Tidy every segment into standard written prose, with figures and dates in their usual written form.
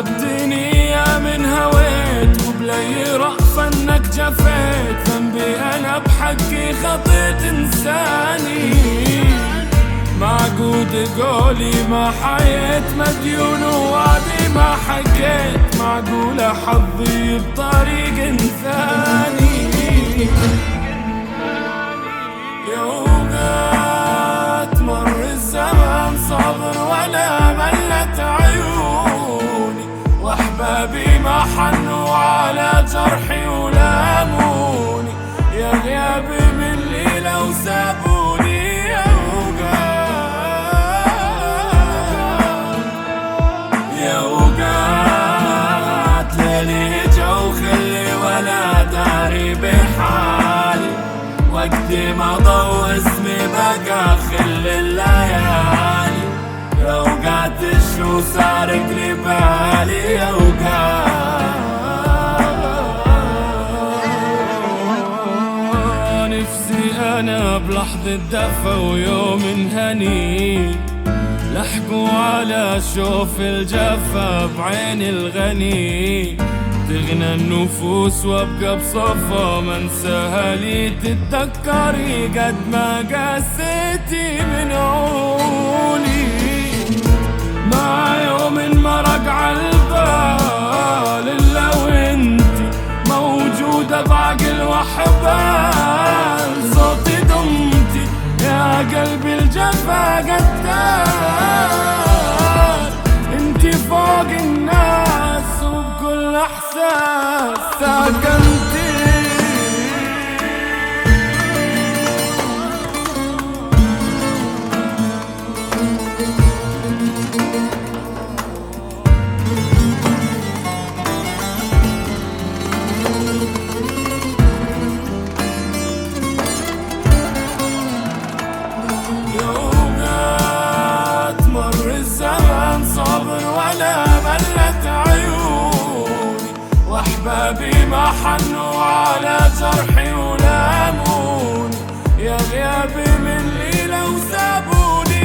عذبتني يا من هويت، وبلي رأفة انك جفيت. ذنبي انا بحقي خطيت انساني، معقود قولي ما حييت، مديون ووعدي ما حكيت. معقولة حظي بطريق ثاني. يوقات مر الزمان صبر ولا ملت عيوني، واحبابي ما حنوا على جرحي ولاموني. يا غيابي من ليلة وسابوني. يوقات ليلي جو خلي ولا داري بحالي، وقتي مضى واسمي بقى خل الليالي. يوقات الشو سارق لي بالي، يوقات نفسي انا بلحظة دفى ويوم هني، لحقوا على شوف الجفا بعين الغني. تغنى النفوس وابقى بصفا ما انساها لي تتذكري، قد ما قسيتي من عوني. ما يوم مرق عالبال الا وانتي موجودة بعقل وحبال. صوتي دمتي يا قلبي الجفا قتال، انتي فوق الناس وبكل احساس ساكنتي. واحبابي ما حنوا على جرحي ولاموني. يا غيابي من ليلة وسابوني.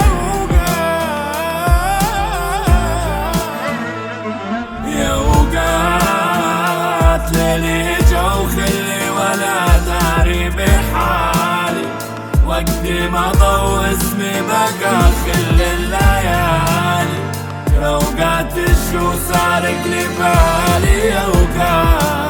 يوقات ليلي جو خلي ولا داري بحالي، وقتي مضى واسمي بقى خل الليالي. يوقات الشو سارق لي بالي، يوقات